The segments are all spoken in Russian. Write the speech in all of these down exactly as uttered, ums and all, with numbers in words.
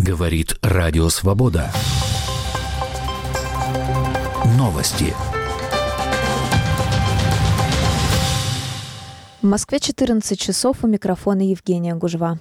Говорит Радио Свобода. Новости. В Москве четырнадцать часов, у микрофона Евгения Гужва.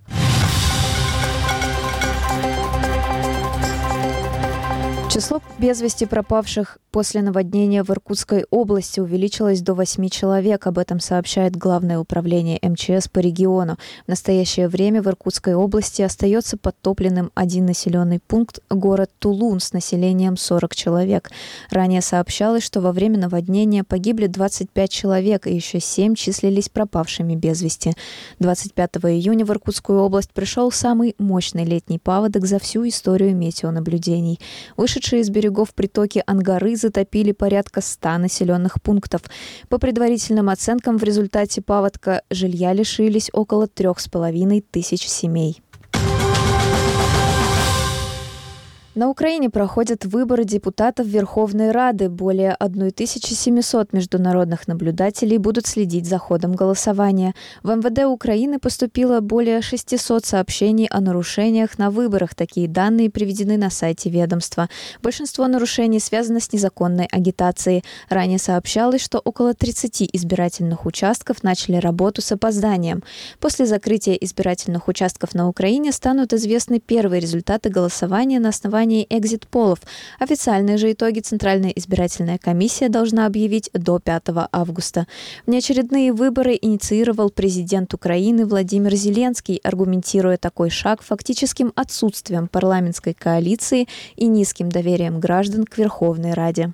Число без вести пропавших после наводнения в Иркутской области увеличилось до восьми человек. Об этом сообщает Главное управление эм че эс по региону. В настоящее время в Иркутской области остается подтопленным один населенный пункт – город Тулун с населением сорок человек. Ранее сообщалось, что во время наводнения погибли двадцать пять человек, и еще семь числились пропавшими без вести. двадцать пятого июня в Иркутскую область пришел самый мощный летний паводок за всю историю метеонаблюдений. Вышедшие из берегов притоки Ангары затопили порядка ста населенных пунктов. По предварительным оценкам, в результате паводка жилья лишились около трех с половиной тысяч семей. На Украине проходят выборы депутатов Верховной Рады. Более тысяча семьсот международных наблюдателей будут следить за ходом голосования. В эм вэ дэ Украины поступило более шестисот сообщений о нарушениях на выборах. Такие данные приведены на сайте ведомства. Большинство нарушений связано с незаконной агитацией. Ранее сообщалось, что около тридцати избирательных участков начали работу с опозданием. После закрытия избирательных участков на Украине станут известны первые результаты голосования на основании экзит-полов. Официальные же итоги Центральная избирательная комиссия должна объявить до пятого августа. Внеочередные выборы инициировал президент Украины Владимир Зеленский, аргументируя такой шаг фактическим отсутствием парламентской коалиции и низким доверием граждан к Верховной Раде.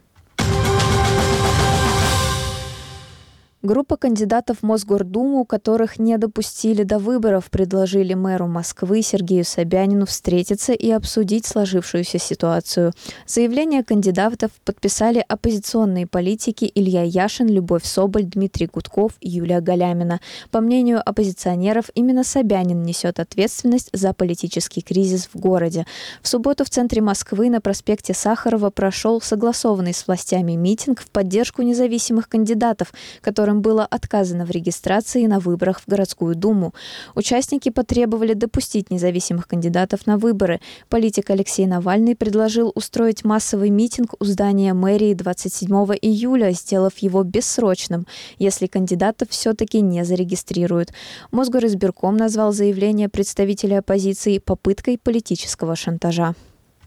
Группа кандидатов в Мосгордуму, которых не допустили до выборов, предложили мэру Москвы Сергею Собянину встретиться и обсудить сложившуюся ситуацию. Заявление кандидатов подписали оппозиционные политики Илья Яшин, Любовь Соболь, Дмитрий Гудков, Юлия Галямина. По мнению оппозиционеров, именно Собянин несет ответственность за политический кризис в городе. В субботу в центре Москвы на проспекте Сахарова прошел согласованный с властями митинг в поддержку независимых кандидатов, которым было отказано в регистрации на выборах в городскую думу. Участники потребовали допустить независимых кандидатов на выборы. Политик Алексей Навальный предложил устроить массовый митинг у здания мэрии двадцать седьмого июля, сделав его бессрочным, если кандидатов все-таки не зарегистрируют. Мосгоризбирком назвал заявление представителей оппозиции попыткой политического шантажа.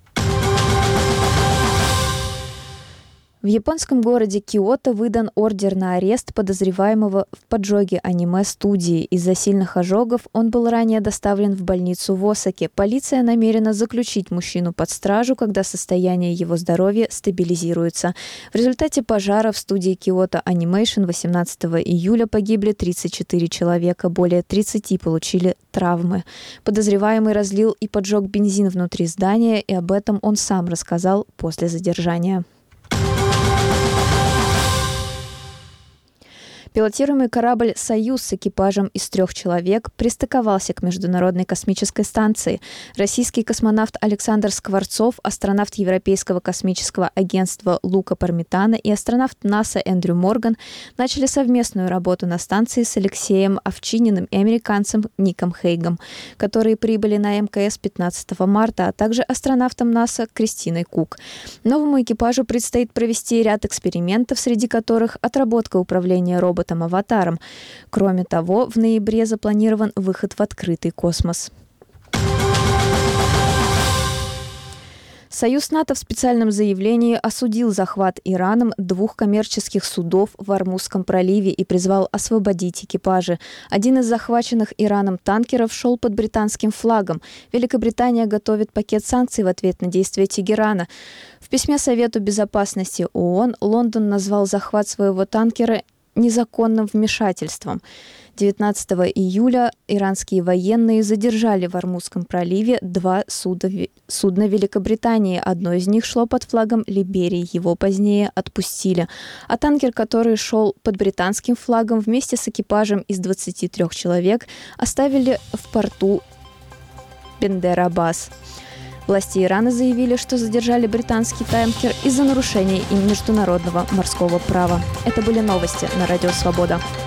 В японском городе Киото выдан ордер на арест подозреваемого в поджоге аниме-студии. Из-за сильных ожогов он был ранее доставлен в больницу в Осаке. Полиция намерена заключить мужчину под стражу, когда состояние его здоровья стабилизируется. В результате пожара в студии Kyoto Animation восемнадцатого июля погибли тридцать четыре человека, более тридцати получили травмы. Подозреваемый разлил и поджег бензин внутри здания, и об этом он сам рассказал после задержания. Пилотируемый корабль «Союз» с экипажем из трех человек пристыковался к Международной космической станции. Российский космонавт Александр Скворцов, астронавт Европейского космического агентства Лука Пармитано и астронавт НАСА Эндрю Морган начали совместную работу на станции с Алексеем Овчининым и американцем Ником Хейгом, которые прибыли на эм ка эс пятнадцатого марта, а также астронавтом НАСА Кристиной Кук. Новому экипажу предстоит провести ряд экспериментов, среди которых отработка управления роботом «Аватаром». Кроме того, в ноябре запланирован выход в открытый космос. Союз НАТО в специальном заявлении осудил захват Ираном двух коммерческих судов в Ормузском проливе и призвал освободить экипажи. Один из захваченных Ираном танкеров шел под британским флагом. Великобритания готовит пакет санкций в ответ на действия Тегерана. В письме Совету безопасности ООН Лондон назвал захват своего танкера незаконным вмешательством. девятнадцатого июля иранские военные задержали в Ормузском проливе два суда, судна Великобритании. Одно из них шло под флагом Либерии, его позднее отпустили. А танкер, который шел под британским флагом, вместе с экипажем из двадцати трёх человек оставили в порту Бендер-Аббас. Власти Ирана заявили, что задержали британский танкер из-за нарушения им международного морского права. Это были новости на Радио Свобода.